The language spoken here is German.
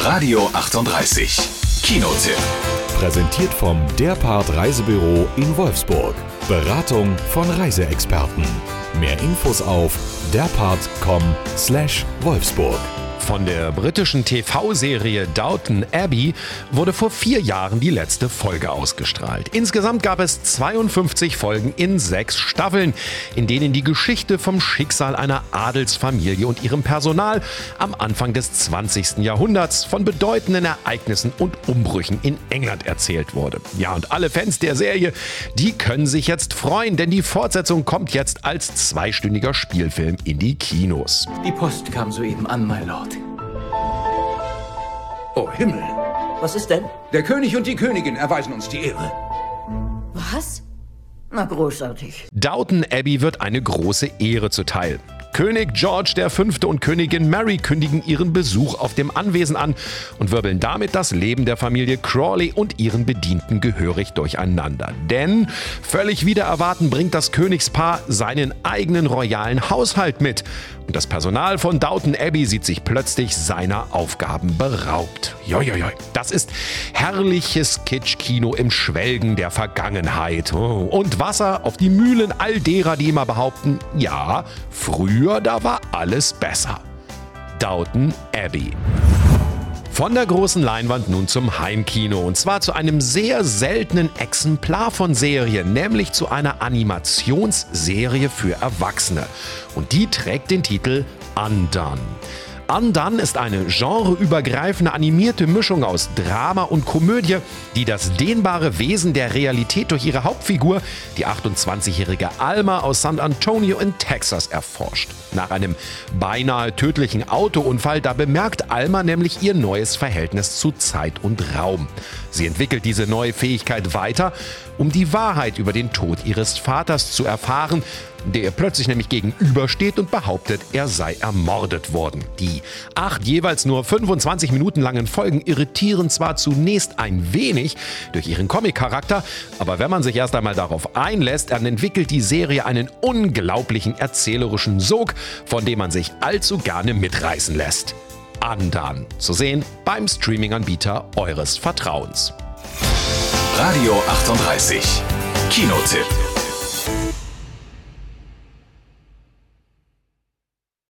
Radio 38 Kinotipp. Präsentiert vom derpart Reisebüro in Wolfsburg. Beratung von Reiseexperten. Mehr Infos auf derpart.com/Wolfsburg. Von der britischen TV-Serie Downton Abbey wurde vor 4 Jahren die letzte Folge ausgestrahlt. Insgesamt gab es 52 Folgen in 6 Staffeln, in denen die Geschichte vom Schicksal einer Adelsfamilie und ihrem Personal am Anfang des 20. Jahrhunderts von bedeutenden Ereignissen und Umbrüchen in England erzählt wurde. Ja, und alle Fans der Serie, die können sich jetzt freuen, denn die Fortsetzung kommt jetzt als 2-stündiger Spielfilm in die Kinos. Die Post kam soeben an, my Lord. Oh Himmel! Was ist denn? Der König und die Königin erweisen uns die Ehre. Was? Na, großartig. Downton Abbey wird eine große Ehre zuteil. König George V. und Königin Mary kündigen ihren Besuch auf dem Anwesen an und wirbeln damit das Leben der Familie Crawley und ihren Bedienten gehörig durcheinander. Denn völlig wider Erwarten bringt das Königspaar seinen eigenen royalen Haushalt mit. Und das Personal von Downton Abbey sieht sich plötzlich seiner Aufgaben beraubt. Joi. Das ist herrliches Kitsch-Kino im Schwelgen der Vergangenheit. Und Wasser auf die Mühlen all derer, die immer behaupten, ja, früher da war alles besser. Downton Abbey. Von der großen Leinwand nun zum Heimkino, und zwar zu einem sehr seltenen Exemplar von Serien, nämlich zu einer Animationsserie für Erwachsene. Und die trägt den Titel Undone. Undone ist eine genreübergreifende animierte Mischung aus Drama und Komödie, die das dehnbare Wesen der Realität durch ihre Hauptfigur, die 28-jährige Alma aus San Antonio in Texas, erforscht. Nach einem beinahe tödlichen Autounfall, da bemerkt Alma nämlich ihr neues Verhältnis zu Zeit und Raum. Sie entwickelt diese neue Fähigkeit weiter, um die Wahrheit über den Tod ihres Vaters zu erfahren, der ihr plötzlich nämlich gegenübersteht und behauptet, er sei ermordet worden. Die 8 jeweils nur 25 Minuten langen Folgen irritieren zwar zunächst ein wenig durch ihren Comic-Charakter, aber wenn man sich erst einmal darauf einlässt, dann entwickelt die Serie einen unglaublichen erzählerischen Sog, von dem man sich allzu gerne mitreißen lässt. Undone. Zu sehen beim Streaming-Anbieter eures Vertrauens. Radio 38 Kinotipp.